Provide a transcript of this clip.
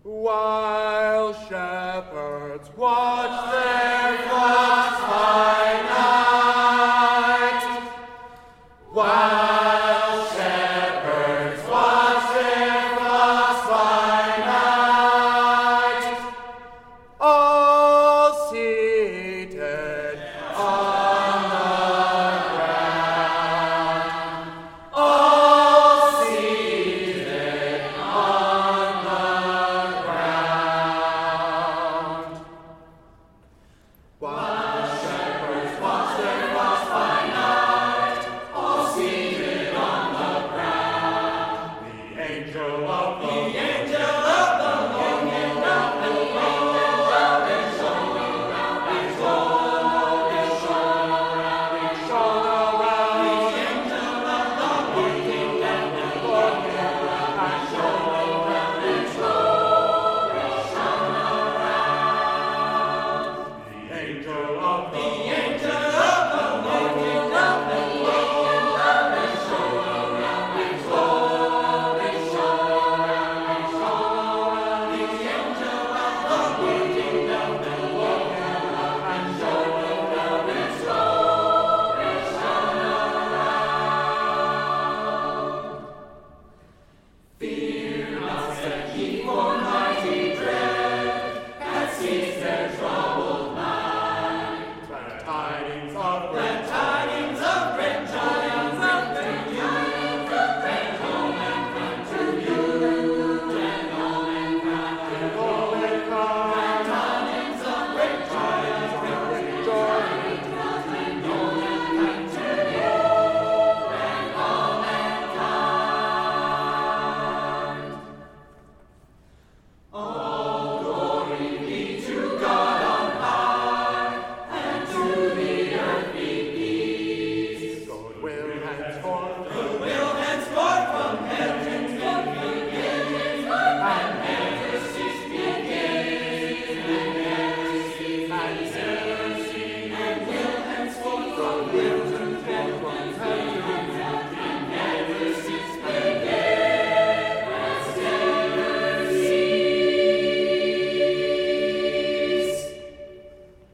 While shepherds watch their flocks by night, while shepherds watch their flocks by night, all seated on the ground, all seated on the ground. While shepherds watch their flocks by night, all seated on the ground, the angel of the Lord walking round and round and showing round and showing around and showing around. The angel of the Lord walking round and walking round and showing round and showing around. The angel of the Lord walking round and walking round and showing around and showing around and showing around. The angel of the Lord walking round and walking round and showing around and showing around. Fear not, said he, for